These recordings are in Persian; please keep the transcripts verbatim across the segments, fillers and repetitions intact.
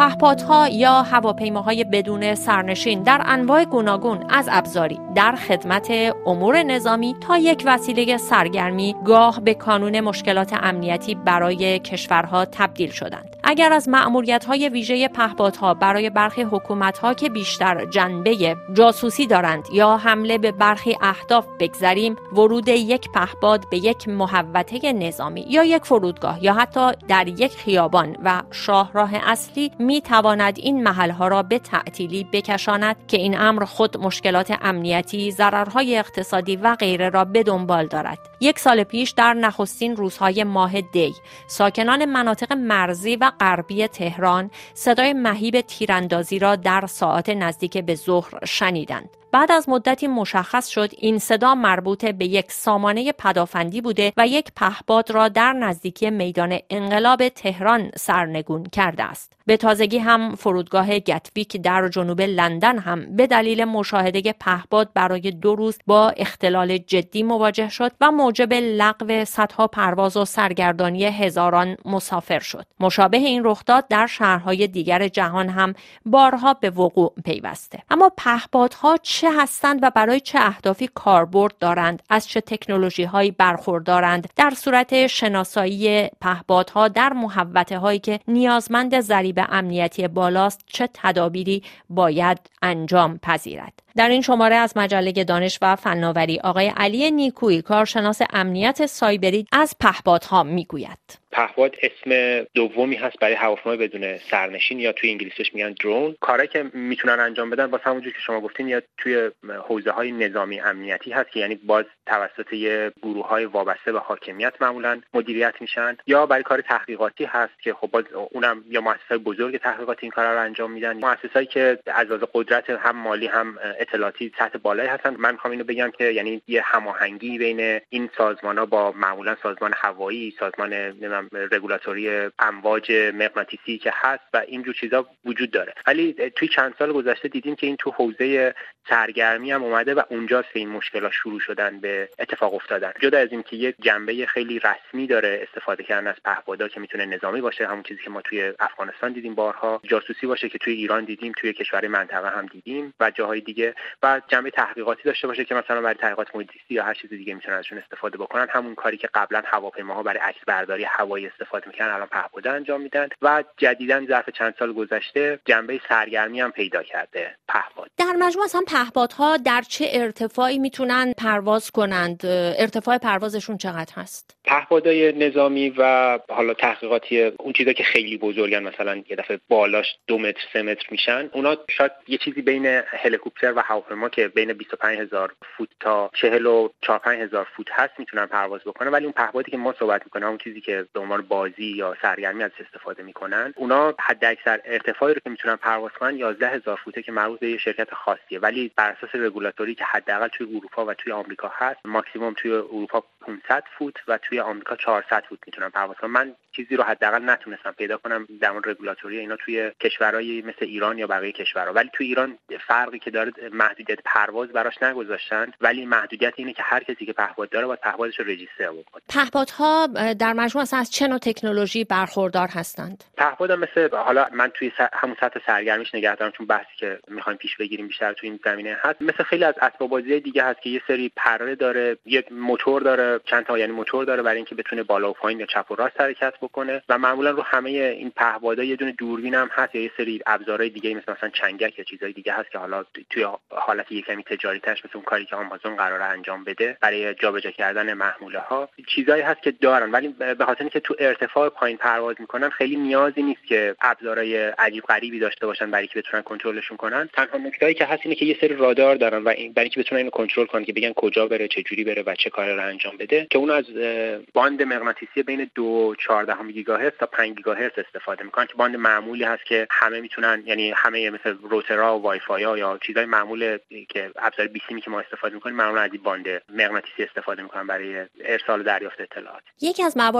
پهپادها یا هواپیماهای بدون سرنشین در انواع گوناگون از ابزاری در خدمت امور نظامی تا یک وسیله سرگرمی گاه به کانون مشکلات امنیتی برای کشورها تبدیل شدند. اگر از مأموریت‌های ویژه پهپادها برای برخی حکومت‌ها که بیشتر جنبه جاسوسی دارند یا حمله به برخی اهداف بگذریم، ورود یک پهپاد به یک محوطه نظامی یا یک فرودگاه یا حتی در یک خیابان و شاهراه اصلی می‌تواند این محل‌ها را به تعطیلی بکشاند که این امر خود مشکلات امنیتی، ضررهای اقتصادی و غیره را به دنبال دارد. یک سال پیش در نخستین روزهای ماه دی، ساکنان مناطق مرزی و غربی تهران صدای مهیب تیراندازی را در ساعات نزدیک به ظهر شنیدند. بعد از مدتی مشخص شد این صدا مربوط به یک سامانه پدافندی بوده و یک پهپاد را در نزدیکی میدان انقلاب تهران سرنگون کرده است. به تازگی هم فرودگاه گتویک در جنوب لندن هم به دلیل مشاهده پهپاد برای دو روز با اختلال جدی مواجه شد و موجب لغو صدها پرواز و سرگردانی هزاران مسافر شد. مشابه این رخداد در شهرهای دیگر جهان هم بارها به وقوع پیوسته. اما پهپادها چه هستند و برای چه اهدافی کاربرد دارند، از چه تکنولوژی‌هایی برخوردارند؟ در صورت شناسایی پهپادها در محوطه‌هایی که نیازمند ضریب امنیتی بالاست چه تدابیری باید انجام پذیرد؟ در این شماره از مجله دانش و فناوری آقای علی نیکویی، کارشناس امنیت سایبری، از پهپادها میگوید. پهپاد اسم دومی هست برای هواپیمای بدون سرنشین یا توی انگلیسیش میگن درون. کاری که میتونن انجام بدن واسه همونجوری که شما گفتین یا توی حوزه‌های نظامی امنیتی هست که یعنی باز توسط یه گروه‌های وابسته به حاکمیت معمولاً مدیریت میشن، یا برای کار تحقیقاتی هست که خب باز اونم یا مؤسسات بزرگ تحقیقاتی این کارا رو انجام میدن، مؤسساتی که از لحاظ قدرت هم مالی هم اطلاعاتی سطح بالایی هستن. من میخوام اینو بگم که یعنی یه هماهنگی بین این سازمان‌ها با معمولاً سازمان هوایی، سازمان نمیدونم رگولاتوری امواج مغناطیسی که هست و اینجور چیزا وجود داره. ولی توی چند سال گذشته دیدیم که این تو حوزه سرگرمی هم اومده و اونجاست که این مشکلات شروع شدن به اتفاق افتادن. جدا از این که یک جنبه خیلی رسمی داره استفاده کردن از پهپادها که میتونه نظامی باشه، همون چیزی که ما توی افغانستان دیدیم بارها، جاسوسی باشه که توی ایران دیدیم، توی کشورهای منطقه هم دیدیم و جاهای دیگه، و جنبه تحقیقاتی داشته باشه که مثلا برای تحقیقات محیط‌زیستی یا هر چیز دیگه میتونن ازشون استفاده بکنن. همون کاری که قبلا هواپیماها برای عکس برداری هوایی استفاده میکنن الان پهپادها انجام میدن و جدیداً ظرف چند سال گذشته جنبه سرگرمی هم پیدا کرده پهپاد. در مجموع اصلا پهپادها در چه ارتفاعی میتونن پرواز کنند؟ ارتفاع پروازشون چقدر هست؟ پهپادهای نظامی و حالا تحقیقاتی اون چیزا که خیلی بزرگن، مثلا یه دفعه بالاش دو متر سه متر میشن، اونا شاید یه چیزی بین هلیکوپتر و هواپیما که بین بیست و پنج هزار فوت تا چهل و چهار پنج هزار فوت هست میتونن پرواز بکنن. ولی اون پهپادی که ما صحبت میکنیم، اون چیزی که به عنوان بازی یا سرگرمی از استفاده میکنن، اونا حداکثر ارتفاعی رو که میتونن پرواز کنن یازده هزار فوته که مربوط به یه شرکت خاصیه، ولی بر اساس رگولاتوری که حداقل توی اروپا و توی آمریکا هست، ماکسیمم توی اروپا پانصد فوت و توی آمریکا چهارصد فوت میتونن پرواز کنن. من چیزی رو حداقل نتونستم پیدا کنم در مورد رگولاتوری اینا توی کشورهای مثل ایران یا بقیه کشورها. ولی توی ایران فرقی که داره محدودیت پرواز براش نگذاشتن، ولی محدودیت اینه که هر کسی که پهپاد داره باید پهپادش رو رجیستر بکنه. پهپادها در مجموع اصلا از چه نوع تکنولوژی برخوردار هستند؟ پهپاد مثل حالا من توی س... همون سطح سرگرمیش نگه دارم چون بحثی که میخوایم پیش بگیریم بیشتر توی این زمینه هست. مثل خیلی از اسباب بازی دیگه هست که یه سری پره داره، یک موتور داره، چند تا یعنی موتور داره برای اینکه بتونه بالا و پایین یا چپ و راست حرکت بکنه، و معمولا رو همه این پهپادها یه دونه دوربین هم هست یا یه سری ابزارهای دیگه مثل مثلا چنگک یا چیزای دیگه هست که حالا توی حالت یک کمی تجاری ترش مثل اون کاری که آمازون قراره انجام بده برای جابجا کردن محموله ها، چیزایی هست که دارن، ولی به خاطر اینکه تو ارتفاع پایین پرواز میکنن خیلی نیازی نیست که ابزارهای عجیب غریبی داشته باشن برای اینکه بتونن کنترلشون کنن. تنها نکته‌ای که هست اینه که یه سری رادار دارن و این برای اینکه بتونن اینو کنترل کنن که بگن کجا بره، چه جوری بره و چه کاری رو انجام بده، که اون از باند مغناطیسی بین دو و چهارده گیگاهرتز تا پنج گیگاهرتز استفاده میکنن که باند معمولی هست که همه میتونن، یعنی همه مثل روترها و وای فای ها یا چیزای معمول که ابزار بیسیمی که ما استفاده میکنیم معمولا از این باند مغناطیسی استفاده میکنن برای ارسال و دریافت اطلاعات. یکی از مواردی که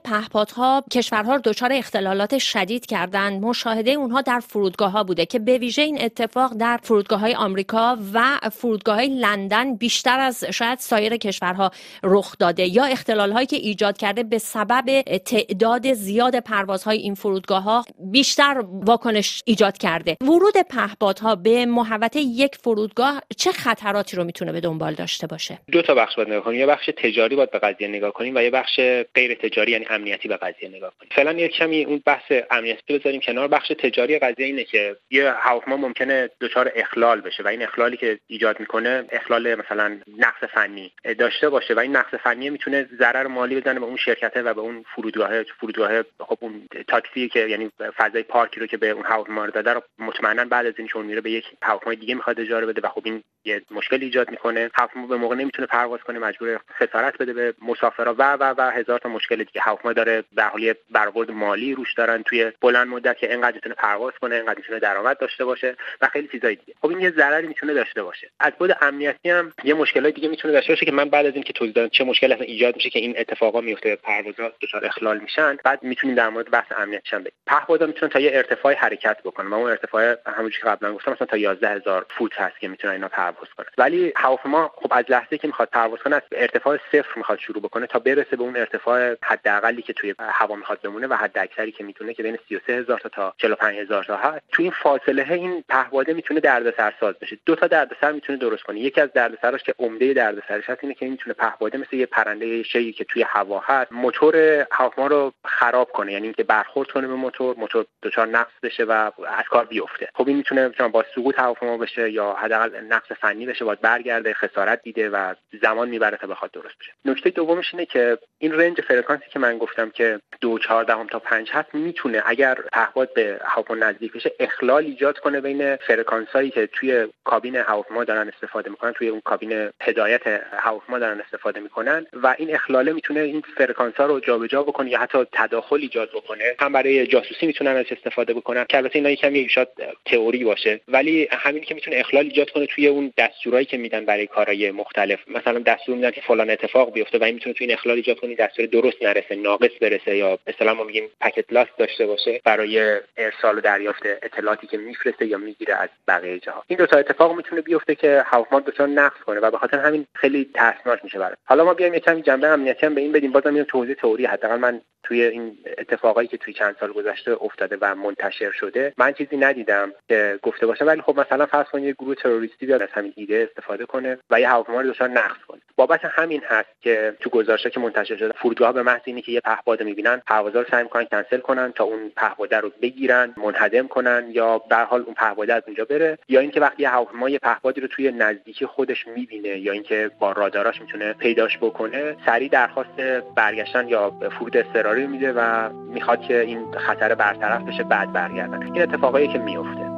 پهپادها کشورها رو دچار اختلالات شدید کردند. مشاهده اونها در فرودگاه‌ها بوده که به ویژه این اتفاق در فرودگاه‌های آمریکا و فرودگاه‌های لندن بیشتر از شاید سایر کشورها رخ داده، یا اختلال‌هایی که ایجاد کرده به سبب تعداد زیاد پروازهای این فرودگاه‌ها بیشتر واکنش ایجاد کرده. ورود پهپادها به محوطه یک فرودگاه چه خطراتی رو میتونه به دنبال داشته باشه؟ دو تا بخش باید نگاه کنیم. یه بخش تجاری باید به قضیه نگاه کنیم و یه بخش غیر تجاری یعنی امنیتی به قضیه نگاه کنیم. فعلا یه کمی اون بحث امنیتی بذاریم کنار. بخش تجاری قضیه اینه که یه هواپیما ممکنه دچار اخلال بشه و این اخلالی که ایجاد میکنه اخلال مثلا نقص فنی داشته باشه و این نقص فنی میتونه ضرر مالی بزنه به اون شرکت و به اون فرودگاه فرودگاه خب اون تاکسی که یعنی فضای پارکی رو که به اون هواپیما داده رو مطمئنا بعد از این چون میره به یک هواپیمای دیگه میخواد اجاره بده و خب این یه مشکل ایجاد میکنه. هواپیما به موقع نمیتونه پرواز کنه، مجبور خسارت بده به مسافرا و و و هزار تا مشکل دیگه. هواپیما داره به حال برآورد مالی روش دارن توی بلند مدت که اینقدر بتونه پرواز کنه، اینقدر بتونه درآمد داشته باشه و خیلی چیزای دیگه. خب این یه ضرری میتونه داشته باشه. از بعد امنیتی هم یه مشکلای دیگه میتونه داشته باشه که من بعد از این که توضیح دادم چه مشکلی اصلا ایجاد میشه که این اتفاقا میفته، پروازها دچار اخلال میشن، بعد میتونیم در مورد بحث امنیتش هم بگیم. پهپادها میتونن تا یه ارتفاعی حرکت بکنن و اون ارتفاع همونجوری که قبلا گفتم مثلا تا یازده هزار فوت هست که میتونن اینا پرواز کنن. ولی هواپیما خب از لحظه‌ای که میخواد پرواز کنه از ارتفاع صفر میخواد شروع بکنه تا برسه به اون ارتفاع حداقلی که توی هوا میخواد بمونه و حد اکثری که میتونه که بین سی و سه هزار تا تا چهل و پنج هزار تا هست. توی این فاصله این پهپاده میتونه دردسرساز بشه. دو تا دردسر میتونه درست کنه. یکی از دردسراش که عمده دردسرش هست اینه که میتونه پهپاده مثل یه پرنده شیعی که توی هوا هست موتور هواپیما رو خراب کنه، یعنی اینکه برخورد کنه به موتور، موتور دچار نقص بشه و از کار بیفته. خب این میتونه مثلا با سقوط هواپیما بشه یا حداقل نقص فنی بشه، باید برگرده، خسارت دیده و زمان میبره تا بخواد درست بشه. نکته دومش اینه که این رنج فرکانسی که من گفتم که دو چهارده تا پنج هست میتونه اگر پهپاد به هواپیما نزدیک بشه اخلال ایجاد کنه بین فرکانسایی که توی کابین هواپیما دارن استفاده میکنن، توی اون کابین هدایت هواپیما دارن استفاده میکنن و این اخلاله میتونه این فرکانس‌ها رو جابجا بکنه یا حتی تداخل ایجاد بکنه. هم برای جاسوسی میتونن ازش استفاده بکنن که البته اینا یکم شاید تئوری باشه، ولی همین که میتونه اخلال ایجاد کنه توی اون دستورایی که میدن برای کارهای مختلف. مثلا دستور میدن که فلان اتفاق بیفته و این میتونه توی این اخلال ایجاد کنه دستور درست نرسه، ناقص برسه یا به اصطلاح ما میگیم پکت لاست داشته باشه برای ارسال و دریافت اطلاعاتی که میفرسته یا میگیره از بقیه جاها. این دو تا اتفاق میتونه بیفته که هواپیما دچار نقص کنه و به خاطر همین خیلی ترسناک میشه برای. حالا ما بیایم یکم جنبه امنیتی هم به این بدیم. بازم میگم توضیح تئوری، حداقل من توی این اتفاقایی که توی چند سال گذشته افتاده و منتشر شده من چیزی ندیدم که گفته باشم، ولی خب مثلا فرض کنید یه گروه تروریستی بیاد از همین ایده استفاده کنه و یه هواپیما رو دچار نقص کنه. بابت همین هست که تو گزارش‌ها که منتشر شده فرودگاه‌ها به محض اینکه یه پهپاد می‌بینن پروازا رو سعی می‌کنن کنسل کنن تا اون پهپاد رو بگیرن، منهدم کنن یا به هر حال اون پهپاد از اونجا بره، یا اینکه وقتی یه هواپیما یه پهپادی رو توی نزدیکی خودش می‌بینه یا اینکه با راداراش می‌تونه پیداش بکنه سریع درخواست برگشتن یا فرود اضطراری میده و میخواد که این خطر برطرف بشه بعد برگردن. این اتفاقایی که میفته.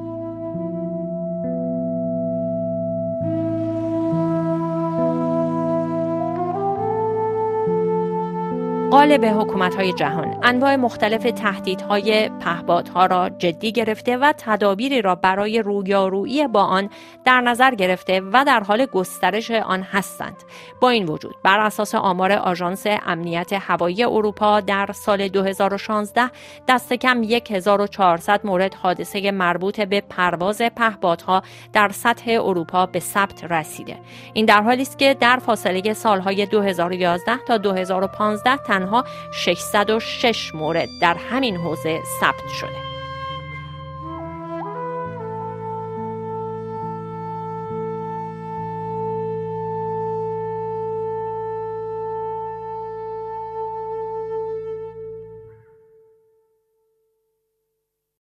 غالب حکومت‌های جهان انواع مختلف تهدیدهای پهپادها را جدی گرفته و تدابیری را برای رویارویی با آن در نظر گرفته و در حال گسترش آن هستند. با این وجود بر اساس آمار آژانس امنیت هوایی اروپا در سال دو هزار و شانزده دست کم هزار و چهارصد مورد حادثه مربوط به پرواز پهپادها در سطح اروپا به ثبت رسیده. این در حالی است که در فاصله سالهای دو هزار و یازده تا دو هزار و پانزده تنها ششصد و شش مورد در همین حوزه ثبت شده.